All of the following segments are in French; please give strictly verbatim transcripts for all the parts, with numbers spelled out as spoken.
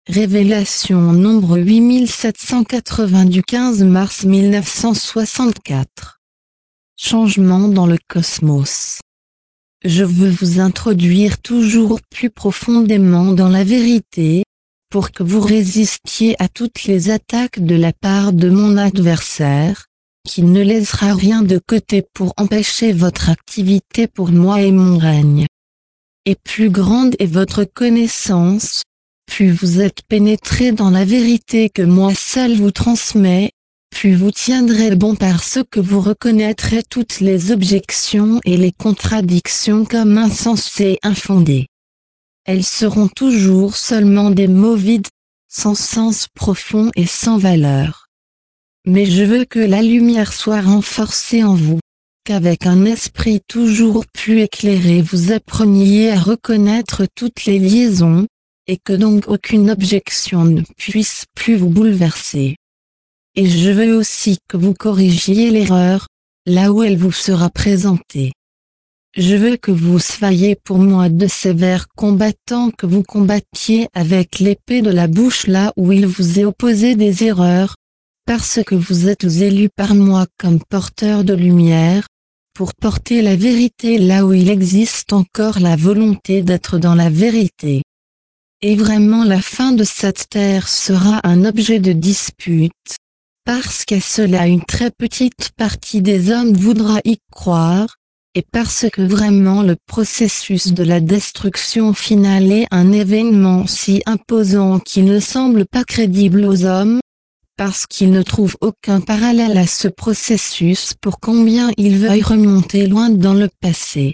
Révélation nombre huit mille sept cent quatre-vingts du quinze mars mille neuf cent soixante-quatre. Changement dans le cosmos. Je veux vous introduire toujours plus profondément dans la vérité, pour que vous résistiez à toutes les attaques de la part de mon adversaire, qui ne laissera rien de côté pour empêcher votre activité pour moi et mon règne. Et plus grande est votre connaissance, plus vous êtes pénétré dans la vérité que moi seul vous transmets, plus vous tiendrez bon parce que vous reconnaîtrez toutes les objections et les contradictions comme insensées et infondées. Elles seront toujours seulement des mots vides, sans sens profond et sans valeur. Mais je veux que la lumière soit renforcée en vous, qu'avec un esprit toujours plus éclairé vous appreniez à reconnaître toutes les liaisons, et que donc aucune objection ne puisse plus vous bouleverser. Et je veux aussi que vous corrigiez l'erreur, là où elle vous sera présentée. Je veux que vous soyez pour moi de sévères combattants, que vous combattiez avec l'épée de la bouche là où il vous est opposé des erreurs, parce que vous êtes élus par moi comme porteurs de lumière, pour porter la vérité là où il existe encore la volonté d'être dans la vérité. Et vraiment la fin de cette terre sera un objet de dispute, parce qu'à cela une très petite partie des hommes voudra y croire, et parce que vraiment le processus de la destruction finale est un événement si imposant qu'il ne semble pas crédible aux hommes, parce qu'ils ne trouvent aucun parallèle à ce processus pour combien ils veuillent remonter loin dans le passé.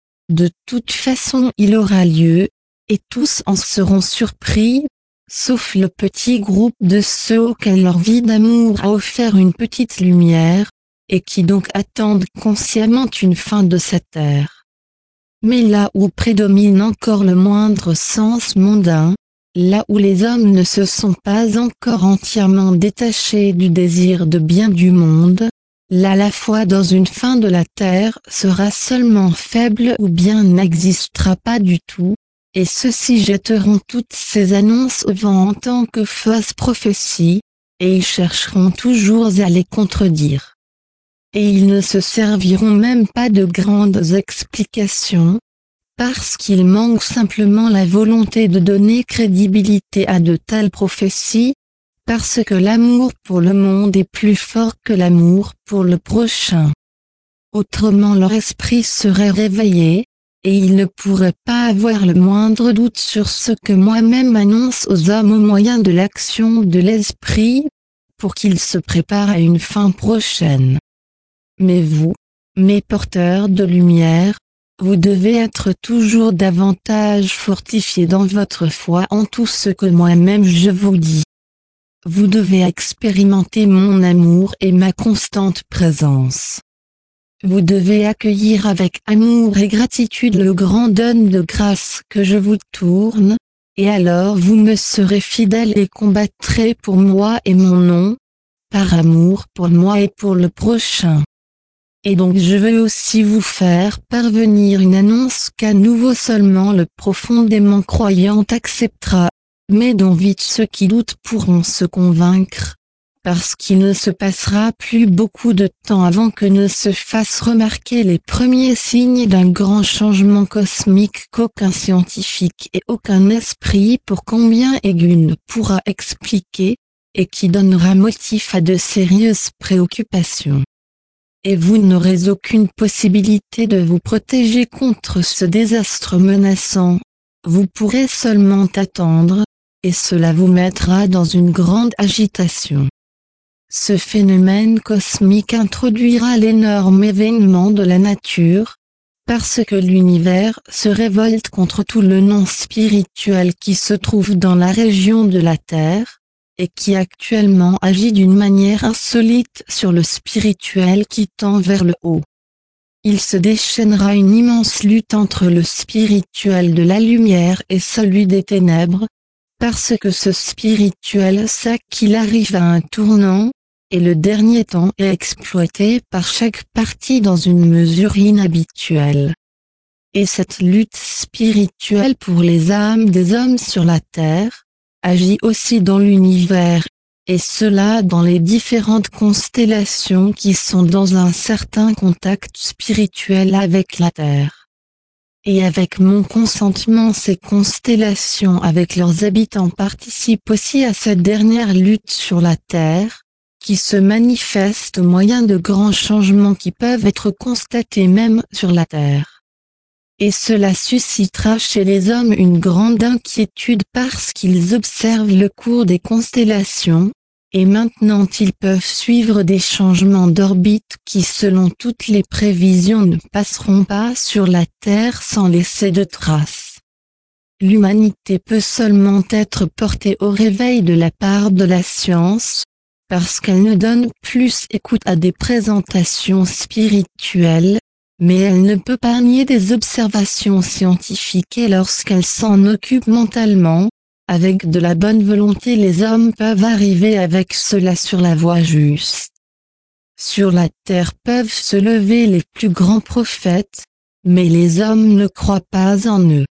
De toute façon il aura lieu, et tous en seront surpris, sauf le petit groupe de ceux auxquels leur vie d'amour a offert une petite lumière, et qui donc attendent consciemment une fin de cette ère. Mais là où prédomine encore le moindre sens mondain, là où les hommes ne se sont pas encore entièrement détachés du désir de bien du monde, là la foi dans une fin de la terre sera seulement faible ou bien n'existera pas du tout, et ceux-ci jetteront toutes ces annonces au vent en tant que fausses prophéties, et ils chercheront toujours à les contredire. Et ils ne se serviront même pas de grandes explications, parce qu'ils manquent simplement la volonté de donner crédibilité à de telles prophéties, parce que l'amour pour le monde est plus fort que l'amour pour le prochain. Autrement leur esprit serait réveillé, et ils ne pourraient pas avoir le moindre doute sur ce que moi-même annonce aux hommes au moyen de l'action de l'esprit, pour qu'ils se préparent à une fin prochaine. Mais vous, mes porteurs de lumière, vous devez être toujours davantage fortifiés dans votre foi en tout ce que moi-même je vous dis. Vous devez expérimenter mon amour et ma constante présence. Vous devez accueillir avec amour et gratitude le grand don de grâce que je vous tourne, et alors vous me serez fidèles et combattrez pour moi et mon nom, par amour pour moi et pour le prochain. Et donc je veux aussi vous faire parvenir une annonce qu'à nouveau seulement le profondément croyant acceptera, mais dont vite ceux qui doutent pourront se convaincre, parce qu'il ne se passera plus beaucoup de temps avant que ne se fassent remarquer les premiers signes d'un grand changement cosmique qu'aucun scientifique et aucun esprit pour combien aigu ne pourra expliquer, et qui donnera motif à de sérieuses préoccupations. Et vous n'aurez aucune possibilité de vous protéger contre ce désastre menaçant, vous pourrez seulement attendre, et cela vous mettra dans une grande agitation. Ce phénomène cosmique introduira l'énorme événement de la nature, parce que l'univers se révolte contre tout le non spirituel qui se trouve dans la région de la Terre, et qui actuellement agit d'une manière insolite sur le spirituel qui tend vers le haut. Il se déchaînera une immense lutte entre le spirituel de la lumière et celui des ténèbres, parce que ce spirituel sait qu'il arrive à un tournant, et le dernier temps est exploité par chaque partie dans une mesure inhabituelle. Et cette lutte spirituelle pour les âmes des hommes sur la terre, agit aussi dans l'univers, et cela dans les différentes constellations qui sont dans un certain contact spirituel avec la Terre. Et avec mon consentement, ces constellations avec leurs habitants participent aussi à cette dernière lutte sur la Terre, qui se manifeste au moyen de grands changements qui peuvent être constatés même sur la Terre. Et cela suscitera chez les hommes une grande inquiétude parce qu'ils observent le cours des constellations, et maintenant ils peuvent suivre des changements d'orbite qui selon toutes les prévisions ne passeront pas sur la Terre sans laisser de traces. L'humanité peut seulement être portée au réveil de la part de la science, parce qu'elle ne donne plus écoute à des présentations spirituelles, mais elle ne peut pas nier des observations scientifiques et lorsqu'elle s'en occupe mentalement, avec de la bonne volonté les hommes peuvent arriver avec cela sur la voie juste. Sur la terre peuvent se lever les plus grands prophètes, mais les hommes ne croient pas en eux.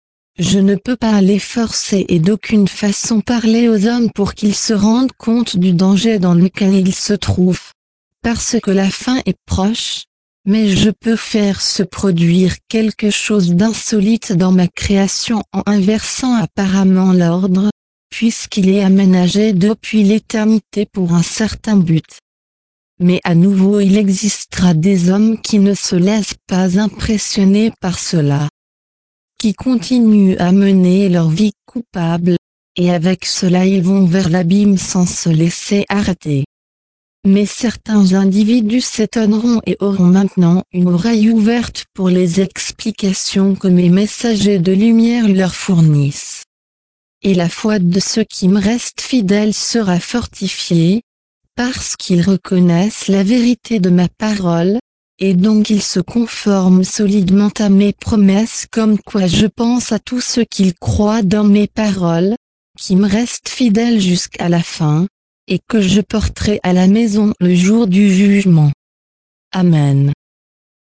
Je ne peux pas les forcer et d'aucune façon parler aux hommes pour qu'ils se rendent compte du danger dans lequel ils se trouvent, parce que la fin est proche, mais je peux faire se produire quelque chose d'insolite dans ma création en inversant apparemment l'ordre, puisqu'il est aménagé depuis l'éternité pour un certain but. Mais à nouveau il existera des hommes qui ne se laissent pas impressionner par cela, qui continuent à mener leur vie coupable, et avec cela ils vont vers l'abîme sans se laisser arrêter. Mais certains individus s'étonneront et auront maintenant une oreille ouverte pour les explications que mes messagers de lumière leur fournissent. Et la foi de ceux qui me restent fidèles sera fortifiée, parce qu'ils reconnaissent la vérité de ma parole, et donc ils se conforment solidement à mes promesses comme quoi je pense à tous ceux qui croient dans mes paroles, qui me restent fidèles jusqu'à la fin, et que je porterai à la maison le jour du jugement. Amen.